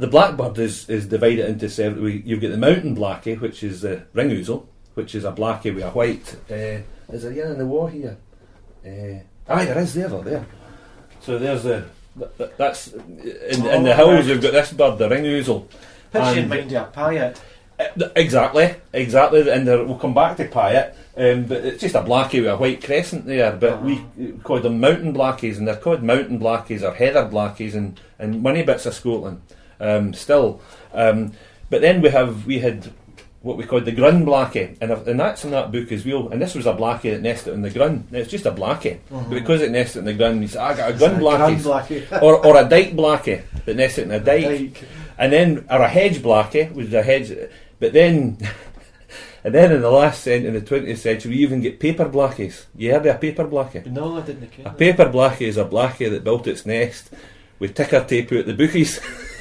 the blackbird is divided into several. You've got the mountain blackie, which is the ring ouzel, which is a blackie with a white. Is there one in the wall here? There is there. So there's that's in the hills. You've got this bird, the ring ouzel. Puts you in mind of a payet. Exactly, and we'll come back to payet, but it's just a blackie with a white crescent there. But we call them mountain blackies, and they're called mountain blackies or heather blackies in many bits of Scotland still. But then we had what we called the grun blackie, and that's in that book as well. And this was a blackie that nested in the grun. Now, it's just a blackie, but because it nested in the grun, we said, I got a grun blackie, or a dyke blackie that nested in a dyke. And then, or a hedge blackie was a hedge, but then, and then in the last in the 20th century, we even get paper blackies. You heard of a paper blackie? No, I didn't. A paper blackie is a blackie that built its nest with ticker tape out the bookies.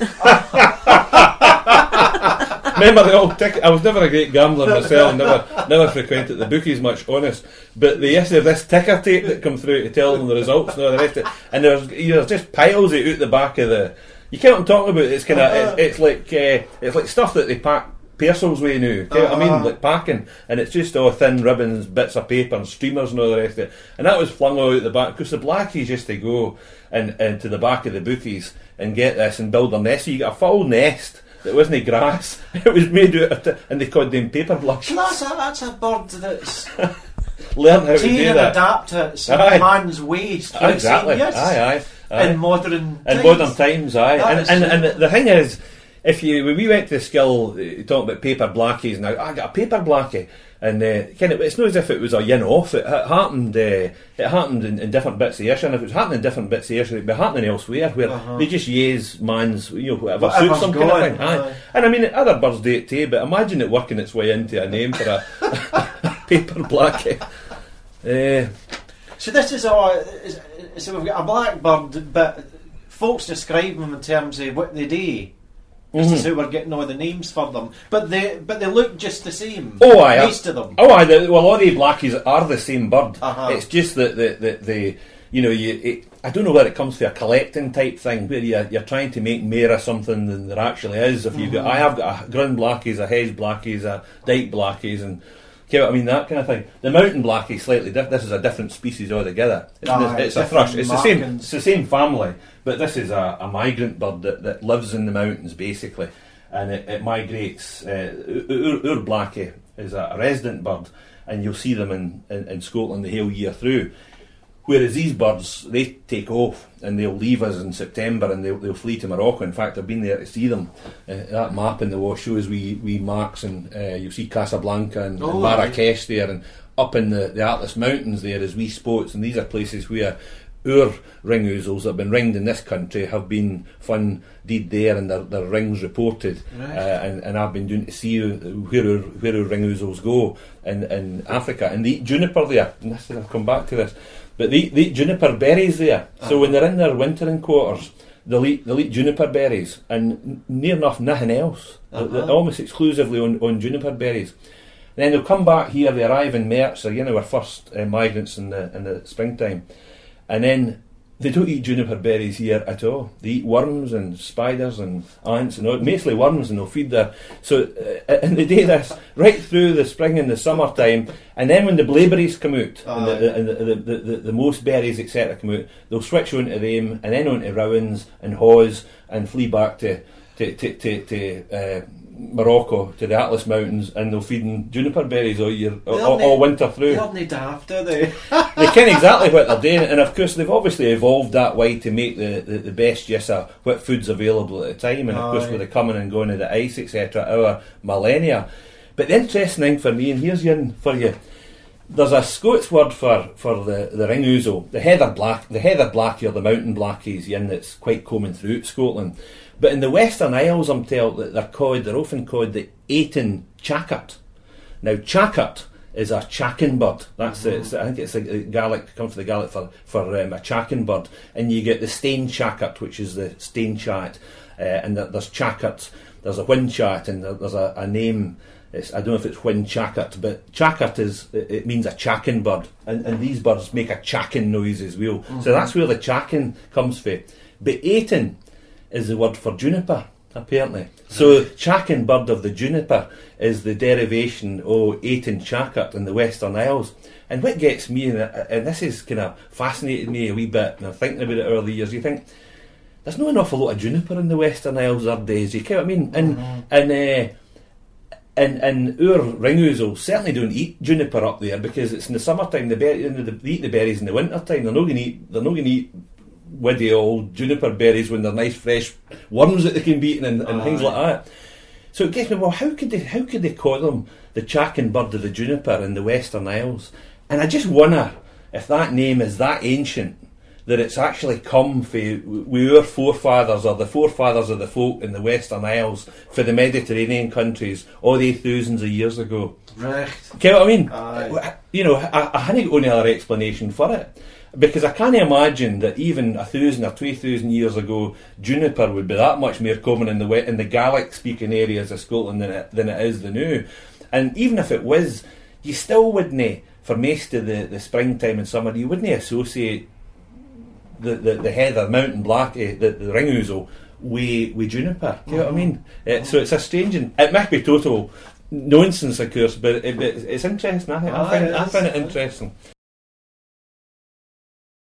Remember the old ticket? I was never a great gambler myself, never frequented the bookies much, honest. But they used to have this ticker tape that come through to tell them the results and all the rest of it. And there's just piles of it out the back of the. You can't know what I'm talking about. It's kind of it's like stuff that they pack parcels with now. You know what I mean? Like packing, and it's just all thin ribbons, bits of paper, and streamers and all the rest of it. And that was flung all out the back because the blackies used to go and to the back of the bookies and get this and build their nest. So you got a full nest that wasn't grass. It was made out of and they called them paper blackies. That's a bird that's learn how to do that. And adapt it man's ways. Exactly. Aye. In modern times, aye. And the thing is, when we went to the skill talking about paper blackies, now I got a paper blackie, and it's not as if it was a yin off. It happened. It happened in different bits of Ayrshire, and if it was happening in different bits of Ayrshire, it'd be happening elsewhere where they just use man's whatever suits some kind of thing. Aye. And I mean, other birds do it too, but imagine it working its way into a name for a paper blackie. So this is all. So we've got a blackbird, but folks describe them in terms of what they do. This is how we're getting all the names for them. But they look just the same. Oh, aye. Most of them. Oh, aye. Well, all the blackies are the same bird. It's just that the I don't know where it comes to a collecting type thing where you're trying to make more of something than there actually is. If you've I have got a grun blackies, a hedge blackies, a dyke blackies, and that kind of thing. The mountain blackie is slightly different. This is a different species altogether. It's a thrush. It's the same family, but this is a migrant bird that lives in the mountains basically, and it migrates. Our blackie is a resident bird, and you'll see them in Scotland the whole year through. Whereas these birds, they take off and they'll leave us in September and they'll flee to Morocco. In fact, I've been there to see them. That map in the wall shows we marks, and you'll see Casablanca and Marrakesh there, and up in the Atlas Mountains there is wee spots, and these are places where our ring ouzels that have been ringed in this country have been found dead there, and their rings reported. And I've been doing to see where our ring ouzels go in Africa, and they eat juniper there. And I'll come back to this. But they eat juniper berries there. So when they're in their wintering quarters, they'll eat juniper berries, and near enough nothing else. They're almost exclusively on juniper berries. And then they'll come back here. They arrive in March, so our first migrants in the springtime, and then they don't eat juniper berries here at all. They eat worms and spiders and ants and all, mostly worms, and they'll feed their. So and they do this right through the spring and the summertime, and then when the blaeberries come out and the most berries etc. come out, they'll switch onto them and then onto rowans and haws and flee back to Morocco, to the Atlas Mountains, and they'll feed them juniper berries all year, all winter through. They're not daft, are they? They ken exactly what they're doing, and of course they've obviously evolved that way to make the best use of what food's available at the time, and of course with the coming and going of the ice etc. our millennia. But the interesting thing for me, and here's one for you, there's a Scots word for the ring ouzel, the heather blackie or the mountain blackies, that's quite common throughout Scotland. But in the Western Isles, I'm told that they're often called the Ayton chakart. Now, chakart is a chakin bird. That's I think it's a Gaelic, comes from the Gaelic for a chakin bird. And you get the stain chakart, which is the stain chat, and there's chakarts. There's a whin chat, and there's a name. I don't know if it's whin chakart, but chakart it means a chakin bird, and these birds make a chakin noise as well. So that's where the chakin comes from. But Ayton is the word for juniper. Apparently. So, Chacken bird of the juniper is the derivation of Aiton Chakart in the Western Isles. And what gets me, and this has kind of fascinated me a wee bit, and I'm thinking about it over the years, you think, there's not an awful lot of juniper in the Western Isles these days, you know what I mean? And our ringouzel certainly don't eat juniper up there because it's in the summertime, they eat the berries in the wintertime. They're not going to eat widdy old juniper berries when they're nice fresh worms that they can be eating and things like that. So it gets me, well, how could they call them the Chacken bird of the juniper in the Western Isles? And I just wonder if that name is that ancient that it's actually come with our forefathers or the forefathers of the folk in the Western Isles for the Mediterranean countries all these thousands of years ago. Right. You know what I mean? Aye. You know, I hadn't got any other explanation for it. Because I can't imagine that even 1,000 or 2,000 years ago, juniper would be that much more common in the Gaelic-speaking areas of Scotland than it is the now. And even if it was, you still wouldn't, for most of the springtime and summer, you wouldn't associate the heather, mountain black, the ringouzel with juniper. Do you know what I mean? So it's a strange, and it might be total nonsense, of course, but it's interesting. I find it interesting.